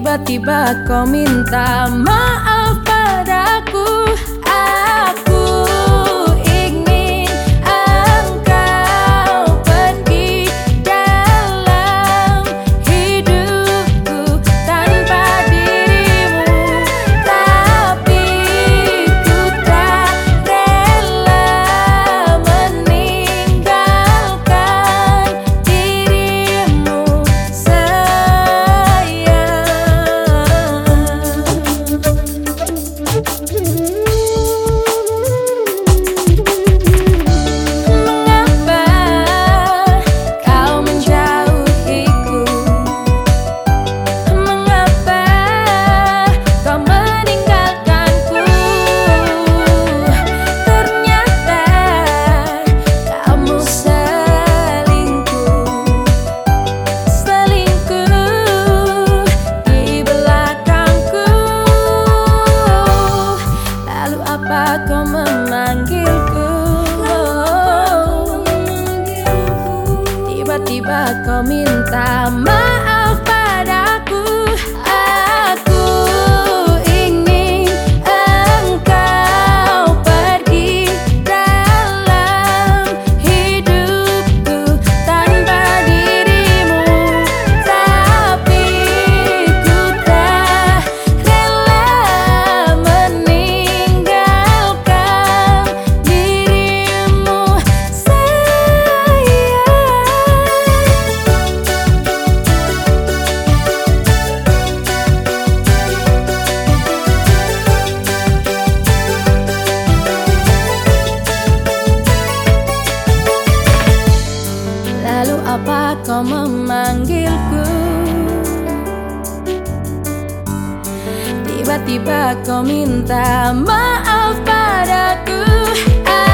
Tiba-tiba kau minta maaf padaku. Aku ingin engkau pergi dalam hidupku tanpa dirimu, tapi ku tak rela meninggalkan dirimu, sayang. Kau memanggilku, tiba-tiba kau minta maaf padaku. Aku ingin engkau pergi dalam hidupku tanpa dirimu, tapi ku tak rela meninggalkan dirimu, sayang. Lalu apa kau memanggilku? Tiba-tiba kau minta maaf padaku.